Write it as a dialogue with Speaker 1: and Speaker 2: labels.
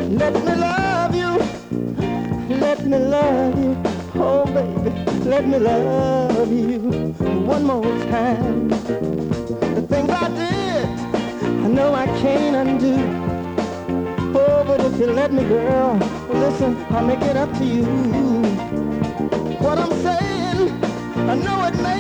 Speaker 1: Let me love you. Let me love you. Oh, baby, let me love you one more time. The things I did, I know I can't undo. Oh, but if you let me, girl, listen, I'll make it up to you. What I'm saying, I know it may